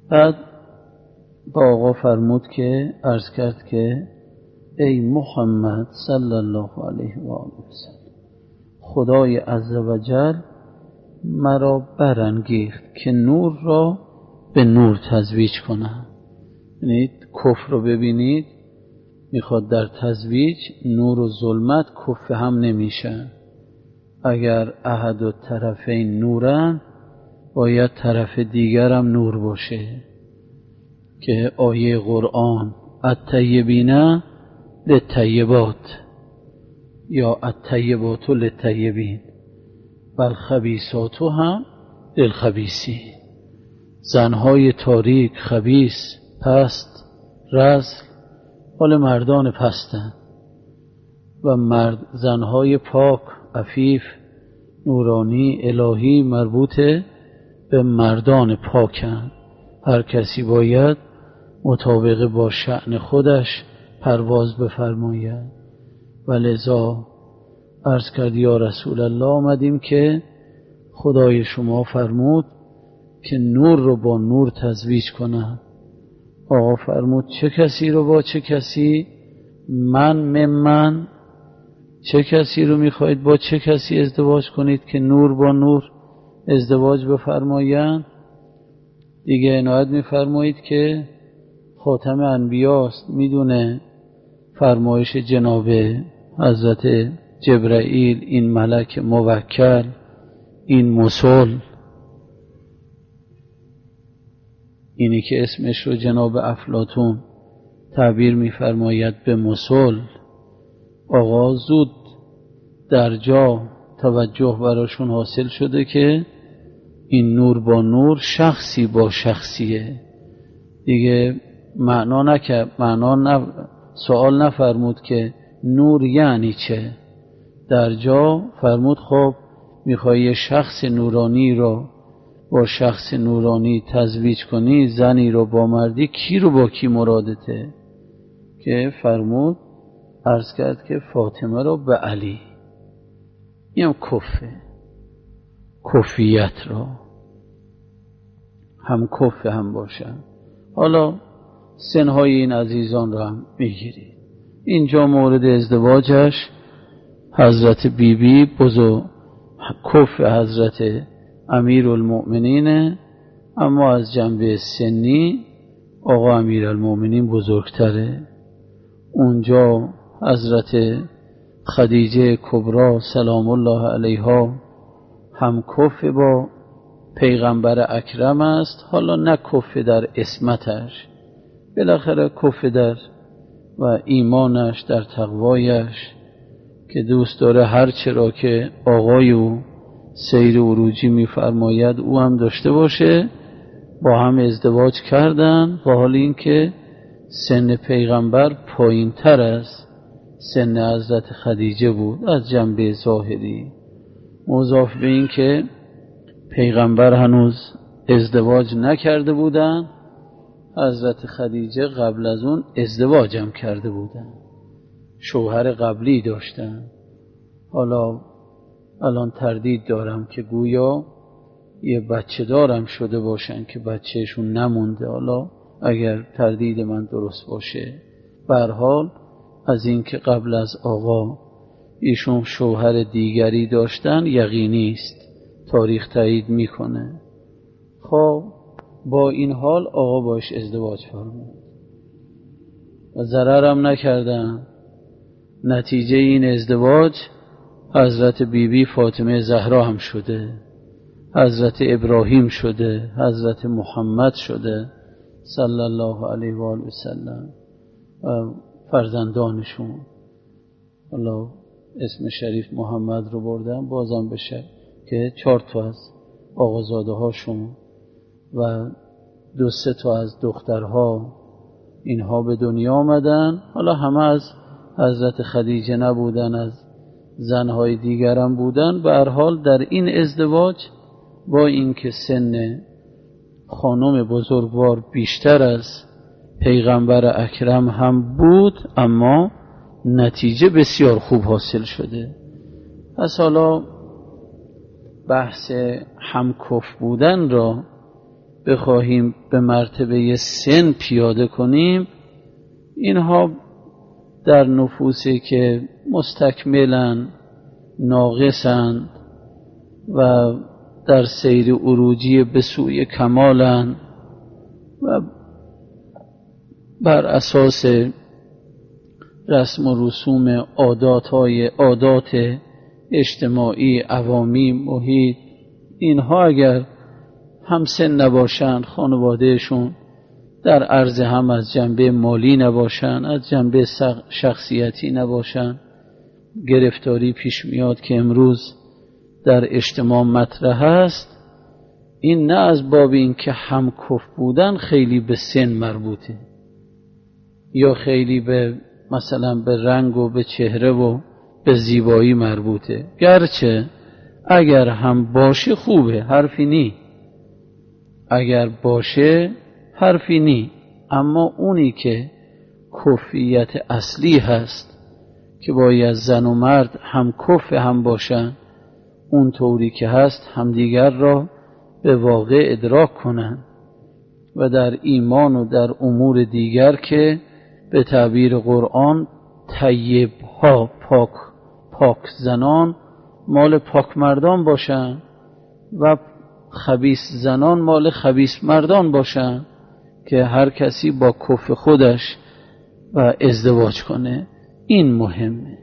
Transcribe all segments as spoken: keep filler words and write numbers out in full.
بعد با آقا فرمود که عرض کرد که ای محمد صلی الله علیه و آله و سلم، خدای عزوجل مرا برانگیخت که نور را به نور تزویج کنم. یعنی کفر رو ببینید، میخواد در تزویج نور و ظلمت کفر هم نمیشن. اگر احد و طرفین نورن باید طرف دیگر هم نور باشه، که آیه قرآن الطیبین للطیبات یا الطیبات للطیبین والخبیثات هم للخبیثین. زنهای تاریک، خبیث، پست، رذل حال مردان پستن و مرد زنهای پاک، عفیف، نورانی، الهی مربوط به مردان پاکن. هر کسی باید مطابق با شأن خودش پرواز بفرماید. و لذا عرض کرد یا رسول الله، آمدیم که خدای شما فرمود که نور رو با نور تزویج کنم. آقا فرمود چه کسی رو با چه کسی؟ من من من چه کسی رو میخواید با چه کسی ازدواج کنید که نور با نور ازدواج بفرمایند؟ دیگه عنایت میفرمایید که خاتم انبیاست، میدونه فرمایش جناب حضرت جبرائیل، این ملک موکل، این مسل، اینی که اسمش رو جناب افلاطون تعبیر میفرماید به مسل. آقا زود در جا توجه براشون حاصل شده که این نور با نور، شخصی با شخصیه. دیگه معنا نکرد، معنا نف... سوال نفرمود که نور یعنی چه. در جا فرمود خب میخوای شخص نورانی رو با شخص نورانی تزویج کنی، زنی رو با مردی، کی رو با کی مرادته؟ که فرمود عرض کرد که فاطمه رو به علی. این کفه، کفیت رو هم کفه هم باشن. حالا سنهای این عزیزان رو هم میگیرید. اینجا مورد ازدواجش حضرت بی بی بزرگ کفه حضرت امیر المؤمنینه، اما از جنبه سنی آقا امیر المؤمنین بزرگتره. اونجا حضرت خدیجه کبرا سلام الله علیها هم کفه با پیغمبر اکرم است، حالا نه کفه در اسمتش، بالاخره کفه در و ایمانش، در تقوایش، که دوست داره هر چرا که آقای او سیر عروجی میفرماید او هم داشته باشه. با هم ازدواج کردن و حال این که سن پیغمبر پایین تر از سن حضرت خدیجه بود از جنبه ظاهری، مضاف به این که پیغمبر هنوز ازدواج نکرده بودن، حضرت خدیجه قبل از اون ازدواج هم کرده بودن، شوهر قبلی داشتن. حالا الان تردید دارم که گویا یه بچه دارم شده باشن که بچهشون نمونده. حالا اگر تردید من درست باشه، به هر حال از این که قبل از آقا ایشون شوهر دیگری داشتن یقینی است، تاریخ تایید میکنه. خب با این حال آقا باش ازدواج فرمود و ضررم نکردن. نتیجه این ازدواج حضرت بیبی بی فاطمه زهرا هم شده، حضرت ابراهیم شده، حضرت محمد شده صلی الله علیه و آله و سلم و فرزندانشون. الله اسم شریف محمد رو بردم، بازم بشه که چهار تا از آقازاده هاشون و دو سه تا از دخترها اینها به دنیا آمدن. حالا همه از حضرت خدیجه نبودن، از زنهای دیگرم بودن. به هر حال در این ازدواج با اینکه سن خانم بزرگوار بیشتر از پیغمبر اکرم هم بود، اما نتیجه بسیار خوب حاصل شده. پس حالا بحث همکف بودن را بخواهیم به مرتبه سن پیاده کنیم، اینها در نفوسی که مستکملن، ناقصن و در سیر عروجی به سوی کمالن و بر اساس رسم و رسوم عاداتهای عادات اجتماعی، عوامی، محیط، اینها اگر همسن نباشن، خانوادهشون در عرض هم از جنبه مالی نباشن، از جنبه شخصیتی نباشن، گرفتاری پیش میاد که امروز در اجتماع مطرح است. این نه از باب این که همکف بودن خیلی به سن مربوطه یا خیلی به مثلا به رنگ و به چهره و به زیبایی مربوطه، گرچه اگر هم باشه خوبه، حرفی نی، اگر باشه حرفی نی، اما اونی که کفیت اصلی هست که باید زن و مرد هم کف هم باشن، اون طوری که هست همدیگر را به واقع ادراک کنن و در ایمان و در امور دیگر که به تعبیر قرآن طیب ها، پاک پاک زنان مال پاک مردان باشن و خبیث زنان مال خبیث مردان باشن، که هر کسی با کف خودش و ازدواج کنه. این مهمه.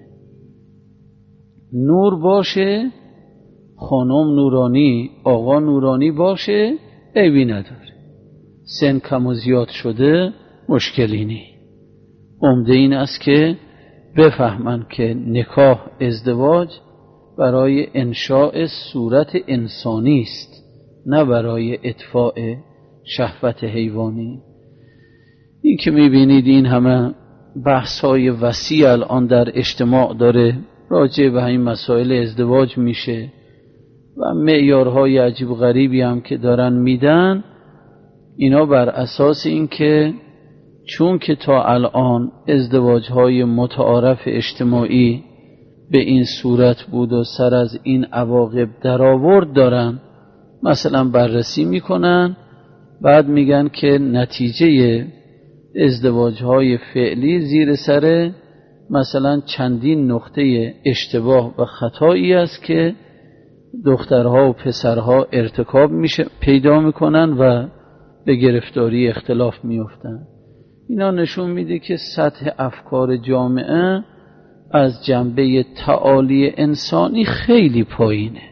نور باشه، خانم نورانی، آقا نورانی باشه، عیبی نداره. سن کم و زیاد شده مشکلی نی. عمده این است که بفهمن که نکاح، ازدواج برای انشاء صورت انسانی است، نه برای اطفاء شهوت حیوانی. این که میبینید این همه بحث‌های وسیع الان در اجتماع داره راجع به این مسائل ازدواج میشه و معیارهای عجیب غریبی هم که دارن میدن، اینا بر اساس این که چون که تا الان ازدواجهای متعارف اجتماعی به این صورت بود و سر از این عواقب در آورد دارن مثلا بررسی میکنن، بعد میگن که نتیجه ازدواجهای فعلی زیر سر مثلا چندین نقطه اشتباه و خطایی است که دخترها و پسرها ارتکاب میشه پیدا میکنن و به گرفتاری اختلاف میفتن. اینا نشون میده که سطح افکار جامعه از جنبه تعالی انسانی خیلی پایینه.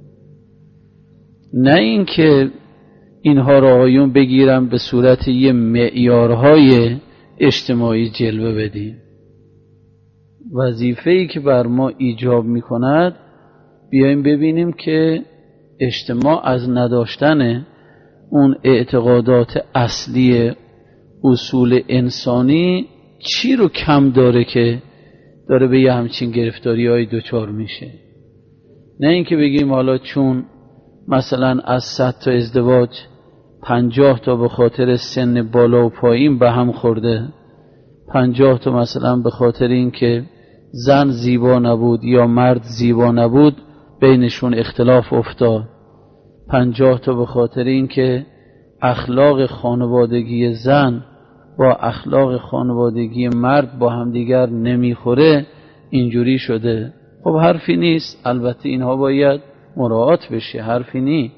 نه اینکه اینها را آقایون بگیرن به صورت یه معیارهای اجتماعی جلوه بدیم. وظیفه‌ای که بر ما ایجاب میکند بیایم ببینیم که اجتماع از نداشتن اون اعتقادات اصلی اصول انسانی چی رو کم داره که داره به یه همچین گرفتاری های دوچار میشه. نه اینکه بگیم حالا چون مثلا از صد تا ازدواج پنجاه تا به خاطر سن بالا و پایین به هم خورده، پنجاه تا مثلا به خاطر این که زن زیبا نبود یا مرد زیبا نبود بینشون اختلاف افتاد، پنجاه تا به خاطر این که اخلاق خانوادگی زن با اخلاق خانوادگی مرد با همدیگر نمیخوره اینجوری شده. خب حرفی نیست، البته اینها باید مراعات بشه، حرفی نیست،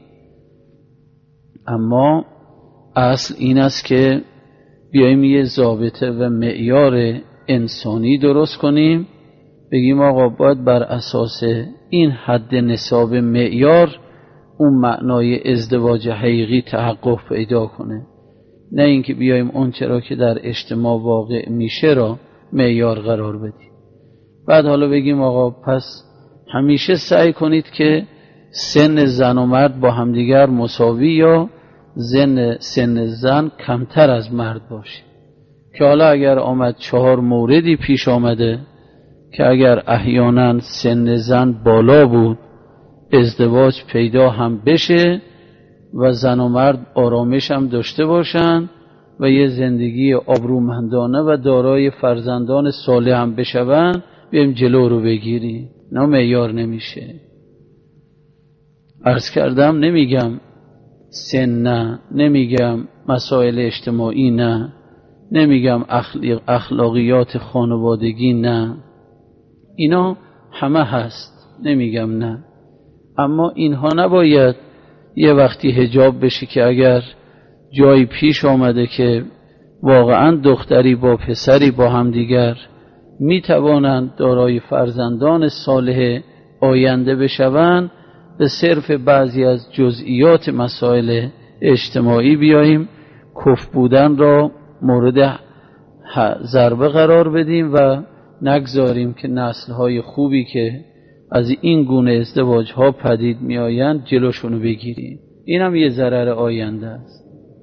اما اصل این است که بیاییم یه ضابطه و معیار انسانی درست کنیم، بگیم آقا باید بر اساس این حد نصاب معیار اون معنای ازدواج حقیقی تحقق پیدا کنه، نه اینکه بیایم اون چرا که در اجتماع واقع میشه را معیار قرار بدیم. بعد حالا بگیم آقا پس همیشه سعی کنید که سن زن و مرد با همدیگر مساوی یا زن سن زن کمتر از مرد باشه، که حالا اگر آمد چهار موردی پیش آمده که اگر احیانا سن زن بالا بود ازدواج پیدا هم بشه و زن و مرد آرامش هم داشته باشن و یه زندگی آبرومندانه و دارای فرزندان صالح هم بشون، بیایم جلو رو بگیریم. نه معیار نمیشه. عرض کردم نمیگم سن نه، نمیگم مسائل اجتماعی نه، نمیگم اخلاقیات خانوادگی نه، اینا همه هست، نمیگم نه، اما اینها نباید یه وقتی حجاب بشه که اگر جایی پیش آمده که واقعا دختری با پسری با همدیگر میتوانند دارای فرزندان صالح آینده بشوند، به صرف بعضی از جزئیات مسائل اجتماعی بیاییم، کف بودن را مورد ضربه قرار بدیم و نگذاریم که نسل‌های خوبی که از این گونه ازدواج‌ها پدید می‌آیند جلوشونو بگیریم. این هم یه ضرر آینده است.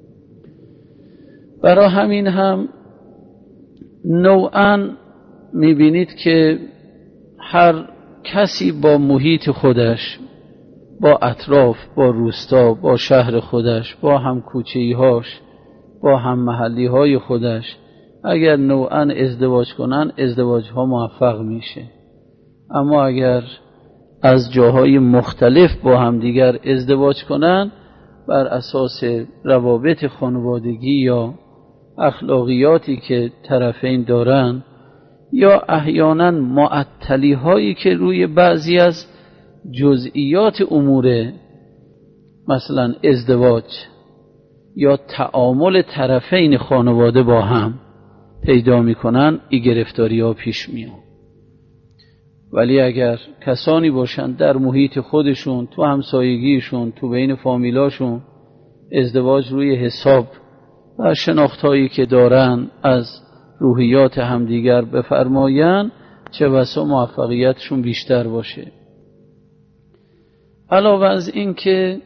برای همین هم نوعاً می‌بینید که هر کسی با محیط خودش، با اطراف، با روستا، با شهر خودش، با هم کوچه‌ای‌هاش، با هم محلی‌های خودش اگر نوعاً ازدواج کنن، ازدواج‌ها موفق میشه. اما اگر از جاهای مختلف با هم دیگر ازدواج کنن، بر اساس روابط خانوادگی یا اخلاقیاتی که طرفین دارن، یا احیانا معطلی هایی که روی بعضی از جزئیات امور مثلا ازدواج یا تعامل طرفین خانواده با هم پیدا میکنن، این گرفتاری ها پیش میاد. ولی اگر کسانی باشن در محیط خودشون، تو همسایگیشون، تو بین فامیلاشون ازدواج روی حساب و شناختایی که دارن از روحیات همدیگر بفرماین، چه بسا موفقیتشون بیشتر باشه. علاوه از این که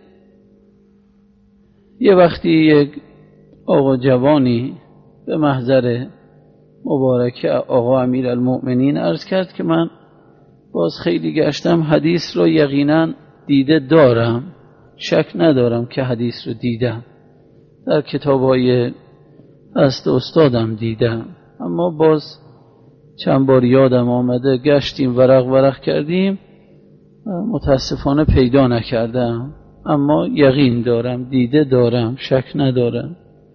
یه وقتی یک آقا جوانی به محضر مبارکه آقا امیرالمؤمنین عرض کرد که من باز خیلی گشتم، حدیث رو یقینا دیده دارم، شک ندارم که حدیث رو دیدم، در کتابای دست استادم دیدم، اما باز چند بار یادم آمده، گشتیم ورق ورق کردیم، متاسفانه پیدا نکردم، اما یقین دارم، دیده دارم، شک ندارم.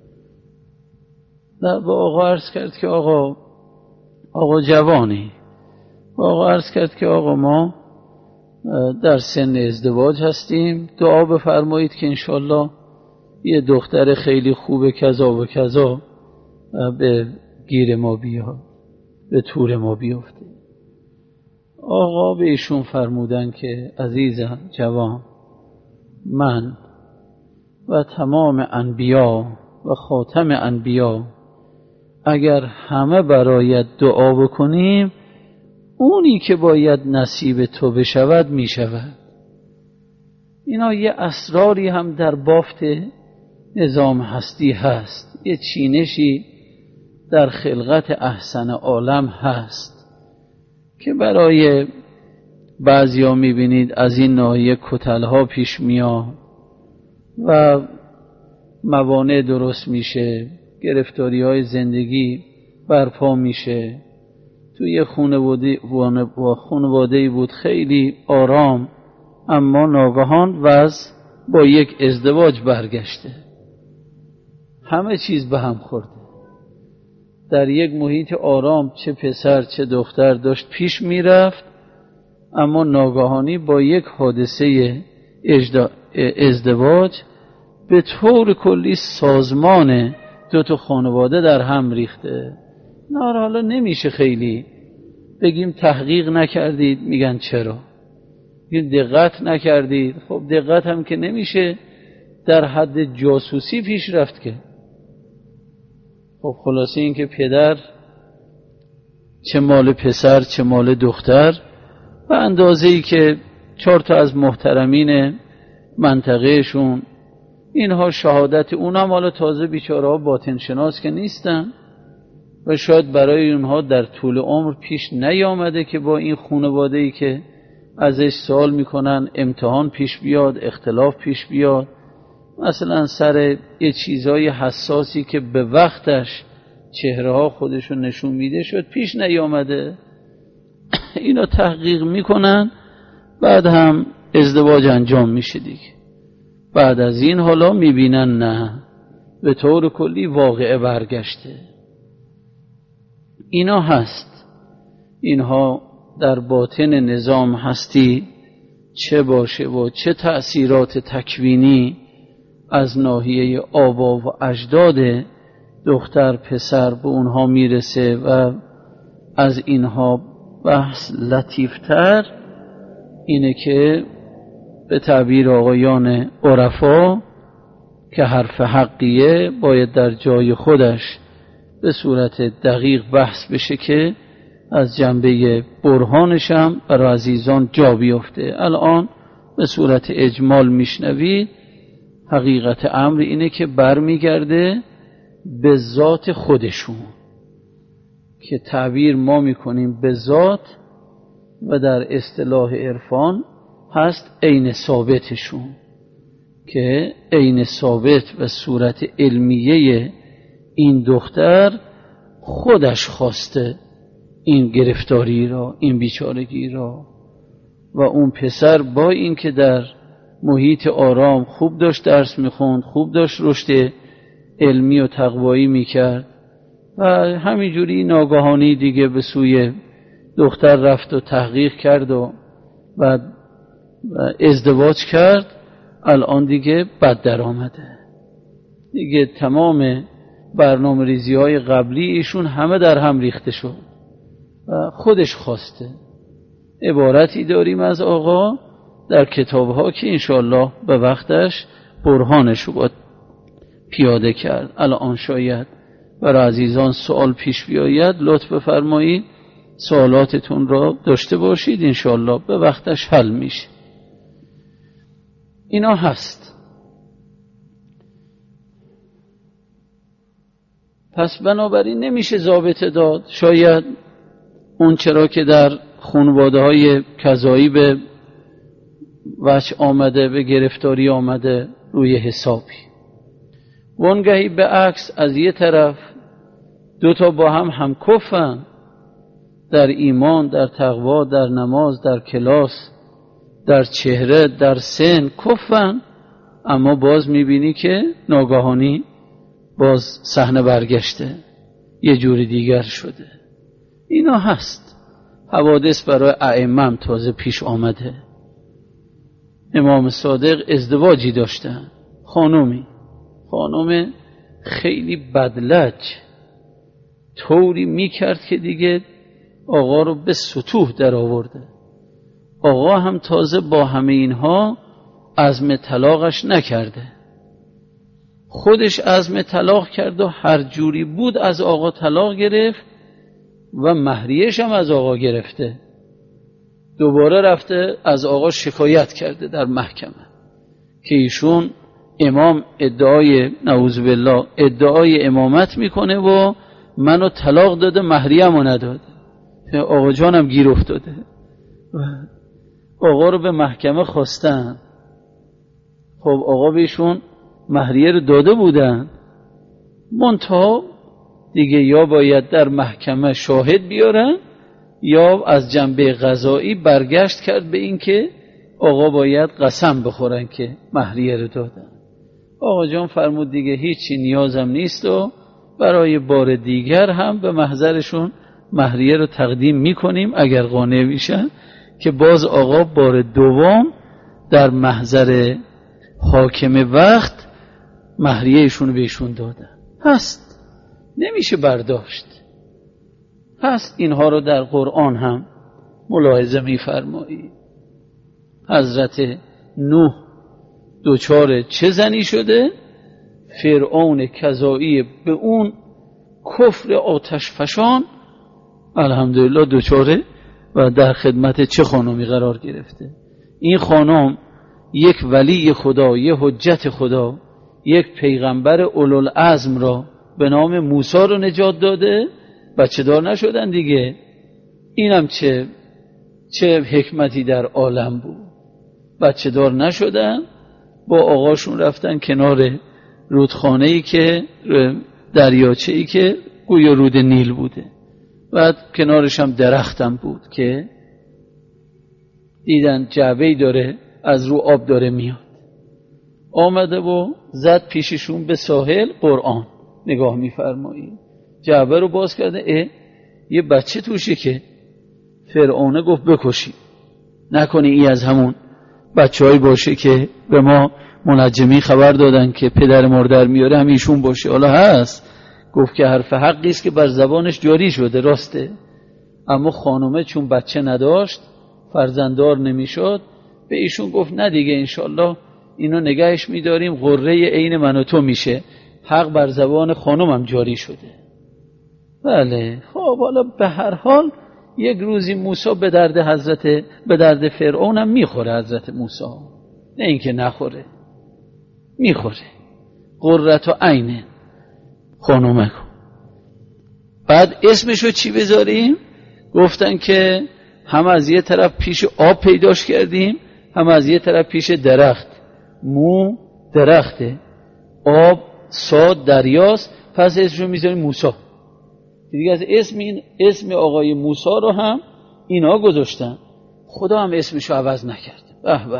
به آقا عرض کرد که آقا آقا جوانی آقا عرض کرد که آقا ما در سن ازدواج هستیم، دعا بفرمایید که انشالله یه دختر خیلی خوب کذا و کذا به گیر ما بیاد، به طور ما بیفته. آقا به ایشون فرمودن که عزیزم جوان، من و تمام انبیا و خاتم انبیا اگر همه برایت دعا بکنیم، اونی که باید نصیب تو بشود می شود. اینا یه اسراری هم در بافت نظام هستی هست، یه چینشی در خلقت احسن عالم هست که برای بعضیا می بینید از این ناحیه کتلها پیش میاد و موانع درست میشه، گرفتاری های زندگی برپا میشه. توی خانواده خانواده بود خیلی آرام، اما ناگهان وضع با یک ازدواج برگشته، همه چیز به هم خورده. در یک محیط آرام چه پسر چه دختر داشت پیش میرفت، اما ناگهانی با یک حادثه ازدواج به طور کلی سازمان دو تا خانواده در هم ریخته. نه حالا نمیشه خیلی بگیم تحقیق نکردید، میگن چرا؟ میگن دقت نکردید. خب دقت هم که نمیشه، در حد جاسوسی پیش رفت که. خب خلاصه این که پدر چه مال پسر چه مال دختر و اندازه‌ای که چهار تا از محترمین منطقهشون اینها شهادت، اونم حالا تازه بیچاره ها باطن شناس که نیستن و شاید برای اونها در طول عمر پیش نیامده که با این خانواده‌ای که ازش سوال میکنن امتحان پیش بیاد، اختلاف پیش بیاد، مثلا سر یه چیزای حساسی که به وقتش چهره ها خودشون نشون میده شد پیش نیامده. اینا تحقیق میکنن، بعد هم ازدواج انجام میشه دیگه. بعد از این حالا میبینن نه به طور کلی واقعه برگشته. اینا هست، اینها در باطن نظام هستی چه باشه و چه تأثیرات تکوینی از ناحیه آبا و اجداد دختر پسر به اونها میرسه و از اینها بحث لطیفتر اینه که به تعبیر آقایان عرفا که حرف حقیه باید در جای خودش به صورت دقیق بحث بشه که از جنبه برهانش هم برای عزیزان جا بیفته. الان به صورت اجمال میشنوید، حقیقت امر اینه که برمیگرده به ذات خودشون که تعبیر ما میکنیم به ذات و در اصطلاح عرفان هست عین ثابتشون که عین ثابت و صورت علمیه این دختر خودش خواسته این گرفتاری را، این بیچارگی را، و اون پسر با این که در محیط آرام خوب داشت درس میخوند، خوب داشت رشد علمی و تقوایی میکرد و همینجوری ناگهانی دیگه به سوی دختر رفت و تحقیق کرد و بعد ازدواج کرد، الان دیگه بد در آمده دیگه. تمام برنامه ریزی های قبلی ایشون همه در هم ریخته شد و خودش خواسته. عبارتی داریم از آقا در کتاب ها که انشاءالله به وقتش برهانش رو باید پیاده کرد. الان شاید برای عزیزان سوال پیش بیاید، لطف بفرمایید سوالاتتون را داشته باشید، انشاءالله به وقتش حل میشه. اینا هست. پس بنابراین نمیشه ضابطه داد. شاید اون چرا که در خانواده های کذایی به وجه آمده، به گرفتاری آمده روی حسابی. وانگهی به عکس از یه طرف دوتا با هم هم کفن در ایمان، در تقوا، در نماز، در کلاس، در چهره، در سن کفن، اما باز میبینی که ناگهانی باز صحنه برگشته، یه جوری دیگر شده. اینا هست. حوادث برای ائمه تازه پیش آمده. امام صادق ازدواجی داشتن، خانومی خانم خیلی بدلج، طوری میکرد که دیگه آقا رو به سطوح در آورده. آقا هم تازه با همه اینها عزم طلاقش نکرده، خودش عزم طلاق کرد و هر جوری بود از آقا طلاق گرفت و مهریه‌ش هم از آقا گرفته. دوباره رفته از آقا شکایت کرده در محکمه که ایشون امام ادعای نعوذ بالله ادعای امامت میکنه و منو طلاق داده مهریه‌مو نداده. آقا جانم گیر افتاده. آقا رو به محکمه خواستن. خب آقا بهشون مهریه رو داده بودن، منتها دیگه یا باید در محکمه شاهد بیارن یا از جنبه قضایی برگشت کرد به این که آقا باید قسم بخورن که مهریه رو دادن. آقا جان فرمود دیگه هیچی نیازم نیست و برای بار دیگر هم به محضرشون مهریه رو تقدیم میکنیم اگر قانع میشن، که باز آقا بار دوم در محضر حاکم وقت مهریهشون بهشون دادن. هست، نمیشه برداشت. هست. اینها رو در قرآن هم ملاحظه میفرمایید. حضرت نوح دوچار چه زنی شده؟ فرعون کذایی به اون کفر آتش فشان الحمدلله دوچاره و در خدمت چه خانمی قرار گرفته. این خانم یک ولی خدا، یک حجت خدا، یک پیغمبر اولوالعزم را به نام موسی رو نجات داده، بچه دار نشدن دیگه. اینم چه چه حکمتی در عالم بود. بچه دار نشدن، با آقاشون رفتن کنار رودخانه‌ای که دریاچه‌ای که گویا رود نیل بوده، بعد کنارش هم درختم بود که دیدن جعبه‌ای داره از رو آب داره میاد. آمده و زد پیششون به ساحل قرآن نگاه میفرمایی. جعبه رو باز کرده، اه یه بچه توشه که فرعون گفت بکشی، نکنی ای از همون بچه هایی باشه که به ما منجمی خبر دادن که پدر مردر میاره همیشون باشه. حالا هست، گفت که حرف حقی است که بر زبانش جاری شده، راسته. اما خانومه چون بچه نداشت، فرزنددار نمیشد، به ایشون گفت نه دیگه انشالله اینو نگهش میداریم، قره عین من و تو میشه. حق بر زبان خانومم جاری شده. بله خب حالا به هر حال یک روزی موسی به درد حضرت به درد فرعون هم میخوره. حضرت موسی نه اینکه نخوره، میخوره. قرة عین خانومه. بعد اسمشو چی بذاریم؟ گفتن که هم از یه طرف پیش آب پیداش کردیم، هم از یه طرف پیش درخت. مو درخته، آب صاد دریاست، پس اسمشو میذاریم موسی. دیگه از اسم این اسم آقای موسی رو هم اینا گذاشتن. خدا هم اسمشو عوض نکرد. به به به.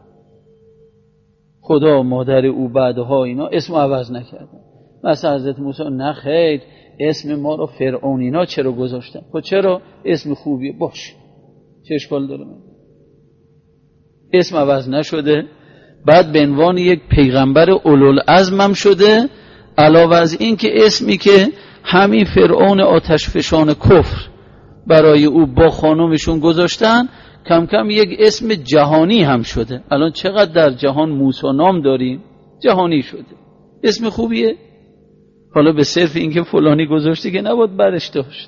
خدا مادر او بعدها اینا اسمو عوض نکردن. مثلا حضرت موسی نه خیر، اسم ما رو فرعون اینا چرا گذاشتن؟ خب چرا؟ اسم خوبیه، باش، چه اشکال داره؟ من اسم عوض نشده. بعد به عنوان یک پیغمبر اولوالعزم هم شده. علاوه از این که اسمی که همین فرعون آتش فشان کفر برای او با خانومشون گذاشتن، کم کم یک اسم جهانی هم شده. الان چقدر در جهان موسی نام داریم، جهانی شده. اسم خوبیه. حالا به صرف اینکه فلانی گذاشته که نباید برش داشت.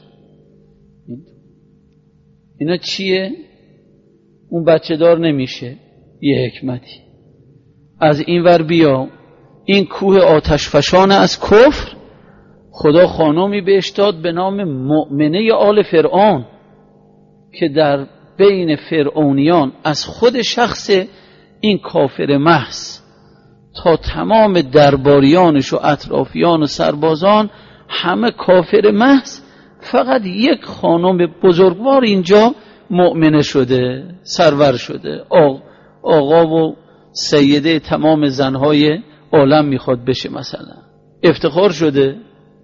اینا چیه؟ اون بچه دار نمیشه. یه حکمتی از این ور بیا، این کوه آتش فشان از کفر خدا خانومی بهش داد به نام مؤمنه آل فرعون که در بین فرعونیان از خود شخص این کافر محض تا تمام درباریانش و اطرافیان و سربازان همه کافر محض، فقط یک خانم بزرگوار اینجا مؤمنه شده، سرور شده، آقا, آقا و سیده تمام زنهای عالم میخواد بشه. مثلا افتخار شده.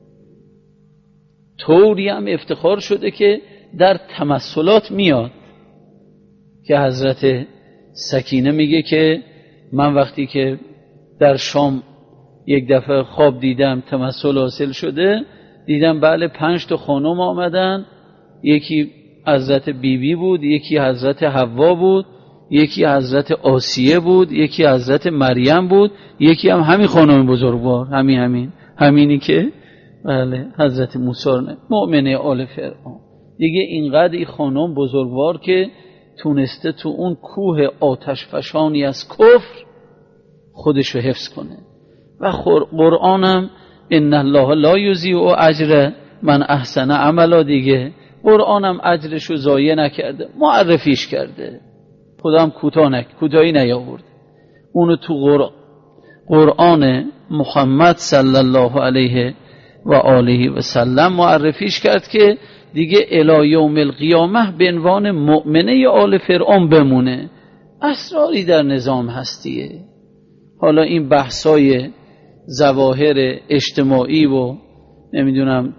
طوری هم افتخار شده که در تمثلات میاد که حضرت سکینه میگه که من وقتی که در شام یک دفعه خواب دیدم، تمثل حاصل شده، دیدم بله پنج تا خانم آمدن، یکی حضرت بیبی بی بود، یکی حضرت حوا بود، یکی حضرت آسیه بود، یکی حضرت مریم بود، یکی هم همین خانم بزرگوار، همین همین همینی که بله حضرت موسی مؤمنه آل فرعون. دیگه اینقدر این خانم بزرگوار که تونسته تو اون کوه آتش فشانی از کفر خودشو حفظ کنه. و قرآنم ان الله لا یضیع اجر من احسن عملا، دیگه قرآنم اجرشو ضایع نکرده، معرفیش کرده. خدا هم کوتاه کوتاهی نیاورد. اونو تو قرآن قرآن محمد صلی الله علیه و آله و سلم معرفیش کرد که دیگه الی یوم القیامه به عنوان مؤمنه آل فرعون بمونه. اسراری در نظام هستیه. حالا این بحثای ظواهر اجتماعی و نمیدونم،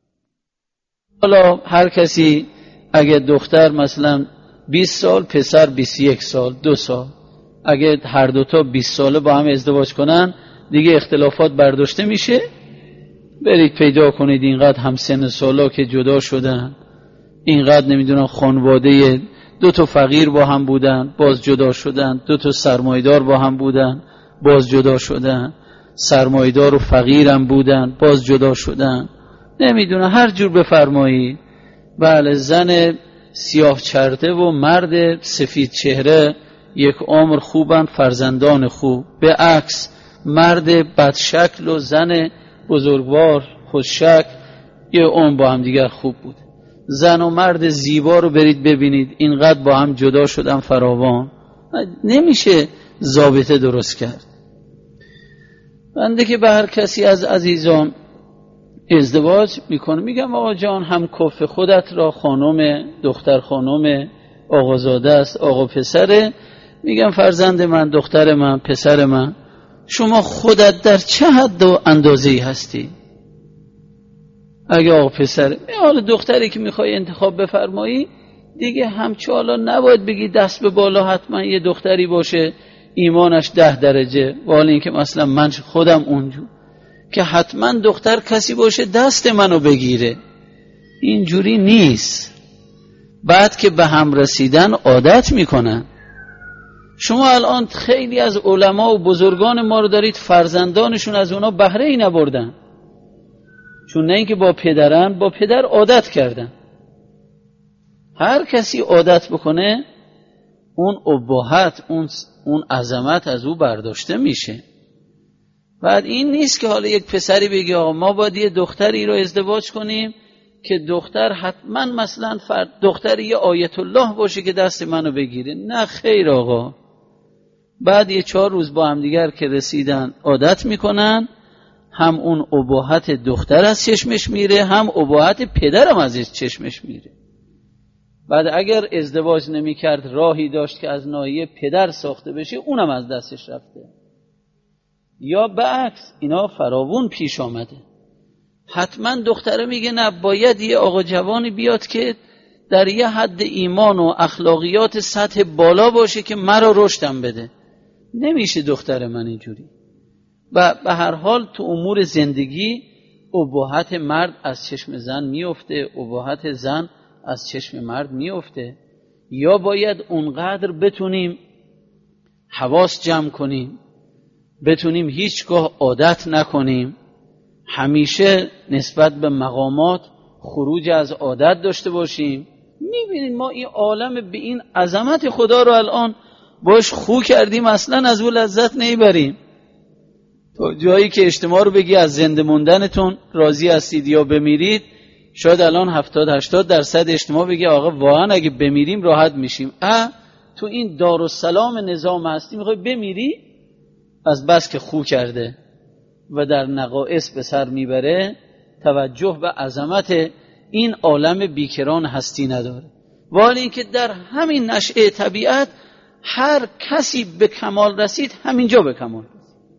حالا هر کسی اگه دختر مثلا بیست سال، پسر بیست و یک سال، دو سال، اگه هر دوتا بیست ساله با هم ازدواج کنن دیگه اختلافات برداشته میشه. برید پیدا کنید اینقدر هم سن سالا که جدا شدن، اینقدر نمیدونم خانواده دو تا فقیر با هم بودن باز جدا شدن، دو تا سرمایدار با هم بودن باز جدا شدن، سرمایدار و فقیرم بودن باز جدا شدن، نمیدونم هر جور بفرمایید. بله زن سیاه چرته و مرد سفید چهره یک عمر خوبن، فرزندان خوب. به عکس مرد بدشکل و زن بزرگوار خوششکل یه عمر با هم دیگر خوب بود. زن و مرد زیبا رو برید ببینید اینقدر با هم جدا شدن فراوان، نمیشه ضابطه درست کرد. بنده که به هر کسی از عزیزان ازدواج میکنه میگم آقا جان هم کف خودت را خانم دختر خانم آقازاده است، آقا پسره، میگم فرزند من، دختر من، پسر من، شما خودت در چه حد و اندازه‌ای هستی؟ اگه آقا پسر حالا دختری که میخوای انتخاب بفرمایی دیگه همچه حالا نباید بگی دست به بالا حتما یه دختری باشه ایمانش ده درجه، ولی اینکه مثلا من خودم اونجور که حتما دختر کسی باشه دست منو بگیره، اینجوری نیست. بعد که به هم رسیدن عادت میکنن. شما الان خیلی از علما و بزرگان ما رو دارید فرزندانشون از اونا بهره ای نبردن، چون نه اینکه با پدرن، با پدر عادت کردن. هر کسی عادت بکنه اون ابهت، اون اون عظمت از او برداشته میشه. بعد این نیست که حالا یک پسری بگه آقا ما باید یه دختری رو ازدواج کنیم که دختر حتما مثلا فرد دختری یه آیت الله باشه که دست منو بگیره. نه خیر آقا. بعد یه چهار روز با هم دیگر که رسیدن عادت میکنن، هم اون ابهت دختر از چشمش میره، هم ابهت پدرم از چشمش میره. بعد اگر ازدواج نمی کرد راهی داشت که از ناحیه پدر ساخته بشه، اونم از دستش رفته. یا بعکس اینا فراوون پیش آمده. حتما دختره میگه نه باید یه آقا جوانی بیاد که در یه حد ایمان و اخلاقیات سطح بالا باشه که مرا رشدم بده. نمیشه دختر من اینجوری. و به هر حال تو امور زندگی ابهت مرد از چشم زن میفته، ابهت زن از چشم مرد میفته. یا باید اونقدر بتونیم حواس جمع کنیم، بتونیم هیچگاه عادت نکنیم، همیشه نسبت به مقامات خروج از عادت داشته باشیم. میبینید ما این عالم به این عظمت خدا رو الان باش خو کردیم، اصلا از او لذت نمیبریم. تو جایی که اجتماع رو بگی از زنده موندنتون راضی هستید یا بمیرید، شاید الان هفتاد هشتاد درصد اجتماع بگی آقا واقعا اگه بمیریم راحت میشیم. اه تو این دارالسلام نظام هستی میخوای بمیری؟ از بس که خو کرده و در نقائص به سر میبره، توجه به عظمت این عالم بیکران هستی نداره. ولی اینکه در همین نشأه طبیعت هر کسی به کمال رسید همینجا به کمال رسید.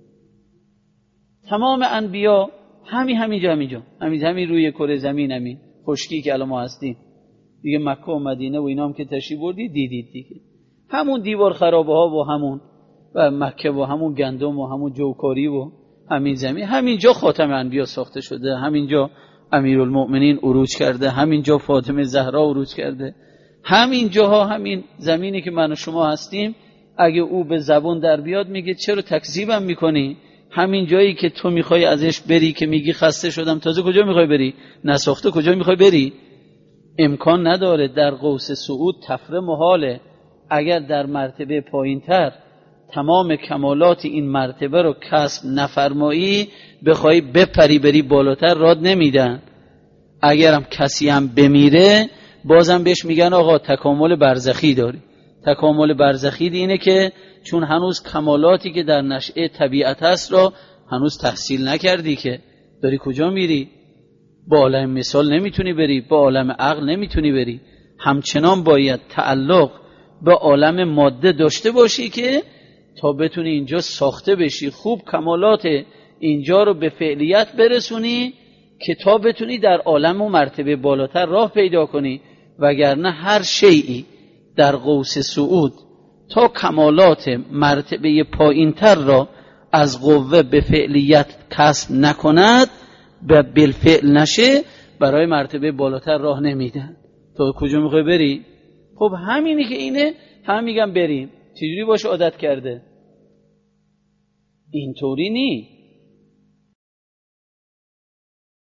تمام انبیا همین همینجا همینجا همین همین روی کره زمین، همین خشکی که الان ما هستیم دیگه، مکه و مدینه و اینا هم که تشریف بردید دیدید دیگه، همون دیوار خرابه ها و همون و مکه و همون گندم و همون جوکاری و همین زمین، همینجا خاتم انبیا ساخته شده، همینجا امیرالمؤمنین عروج کرده، همینجا فاطمه زهرا عروج کرده، همین جاها همین زمینی که من و شما هستیم. اگه او به زبون در بیاد میگه چرا تکذیبم میکنی؟ همین جایی که تو میخوای ازش بری که میگی خسته شدم، تازه کجا میخوای بری؟ نساخته کجا میخوای بری؟ امکان نداره. در قوس صعود تفره محاله. اگر در مرتبه پایینتر تمام کمالات این مرتبه رو کسب نفرمایی، بخوای بپری بری بالاتر راد نمیدن. اگرم کسی هم بمیره بازم بهش میگن آقا تکامل برزخی داری. تکامل برزخی اینه که چون هنوز کمالاتی که در نشأه طبیعت هست را هنوز تحصیل نکردی، که داری کجا میری؟ با عالم مثال نمیتونی بری، با عالم عقل نمیتونی بری. همچنان باید تعلق به عالم ماده داشته باشی که تا بتونی اینجا ساخته بشی، خوب کمالات اینجا رو به فعلیت برسونی که تا بتونی در عالم و مرتبه بالاتر راه پیدا کنی. وگرنه هر شیئی در قوس صعود تا کمالات مرتبه پایینتر را از قوه به فعلیت کسب نکند، به بالفعل نشه، برای مرتبه بالاتر راه نمیدن. تو کجا میخوای بری؟ خب همینی که اینه، هم میگم بریم. چجوری باشه عادت کرده؟ اینطوری نی.